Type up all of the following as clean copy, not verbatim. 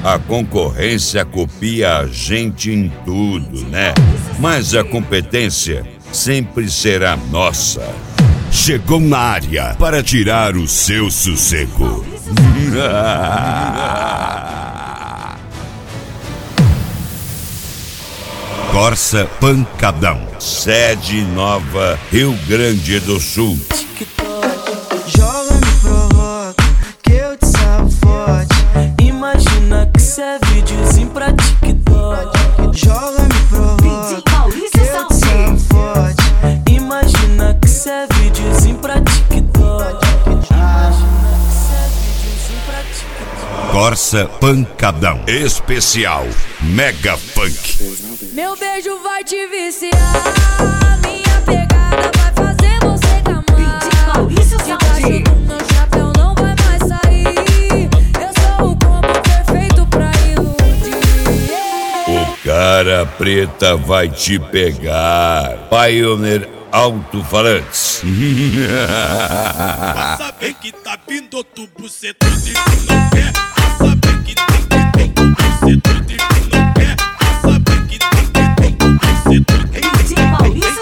A concorrência copia a gente em tudo, né? Mas a competência sempre será nossa. Chegou na área para tirar o seu sossego. Corsa Pancadão. Sede Nova, Rio Grande do Sul. Joga, me provoca, que eu te salvo forte. Imagina que cê é videozinho pra TikTok. Joga, me provoca, que eu te salvo forte. Imagina que cê é videozinho pra TikTok. Corsa Pancadão. Especial Mega Funk. Meu beijo vai te viciar, minha pegada vai fazer você gamar. Debaixo do meu chapéu não vai mais sair. Eu sou o combo perfeito pra iludir. O cara preta vai te pegar. Pioneer Alto-Falantes. A saber que tá vindo outro bucetão de que não quer. A saber que tá vindo outro bucetão de que não quer. A saber que tá vindo outro bucetão de que não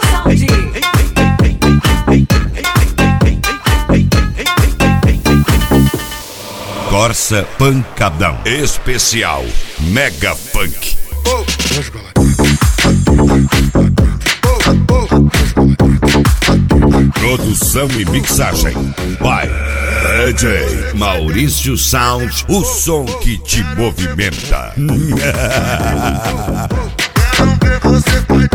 quer. Corsa Pancadão. Especial Mega Funk. Produção e mixagem by DJ Maurício Sound, o som que te movimenta. Quero ver você